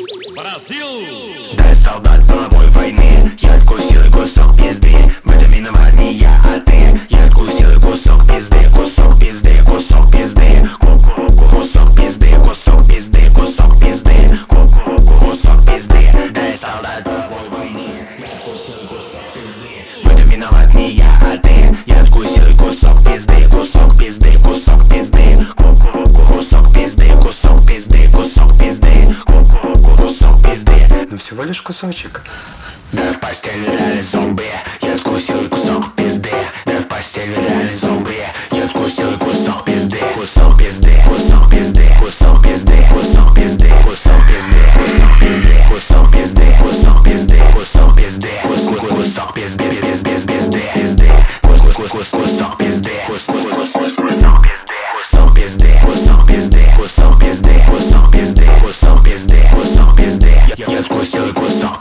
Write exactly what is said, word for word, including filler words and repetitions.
Brasil! Да, я солдат половой войны, я откусил и кусок пизды. В этом виноват не я, а ты. Я откусил и кусок пизды, кусок пизды, кусок пизды. Ку-ку-ку, кусок пизды, кусок пизды, кусок пизды. Ку-ку-ку, кусок пизды. Да, я солдат половой войны, я откусил и кусок пизды. В этом виноват не я, а ты. Я откусил и кусок пизды, кусок пизды, кусок пизды. Ку-ку-ку, кусок пизды, кусок пизды, кусок пизды. Ку-ку-ку, кусок пизды. Ну всего лишь кусочек. Да в постель реальный зомби, я откусил и кусок пизды. Да в постель реальный зомби, я откусил и кусок пизды. Кусок пизды, кусок пизды, кусок пизды, кусок пизды, кусок пизды, кусок пизды, кусок пизды, кусок пизды, кусок пизды, кусок кусок пизды, без без пизды, пизды, кусок кусок кусок пизды, кусок кусок кусок пизды, кусок пизды, кусок пизды, кусок пизды, кусок пизды, кусок пизды, кусок пизды, я откусил и кусок